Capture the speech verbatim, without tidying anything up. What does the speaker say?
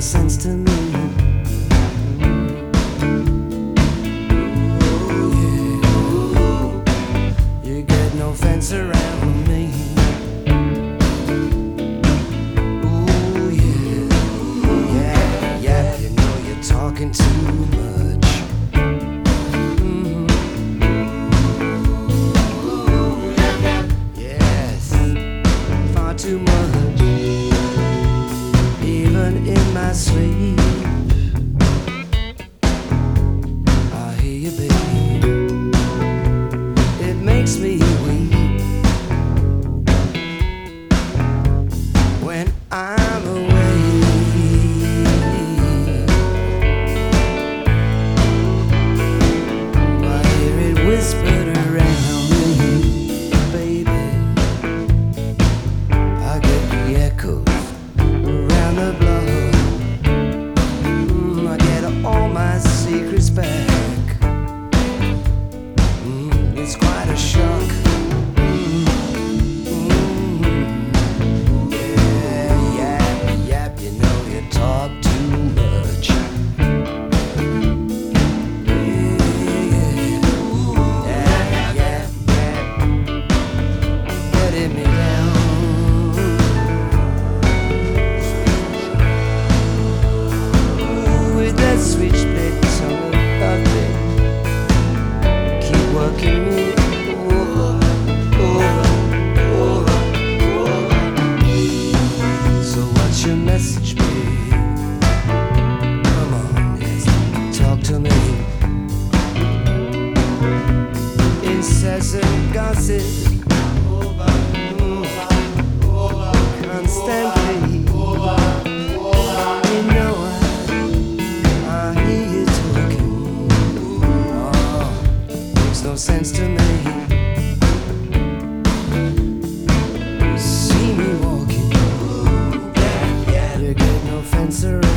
sense to me. No fence around me. Ooh, yeah, yeah, yeah. You know you're talking too much. Mm-hmm. Yes, far too much. Even in my sleep, I hear you, baby. It makes me weak when I'm away. I hear it whispered around me, baby. I get the echoes around the block. Mm, I get all my secrets back. Mm, it's quite a shock. Switchblade tongue of it, keep working me over, over, over, over. So what's your message, babe? Come on, yes, talk to me. Incessant gossip, over, over, over, constantly. You know I no sense to me. See me walking, yeah, yeah. You get no fence around.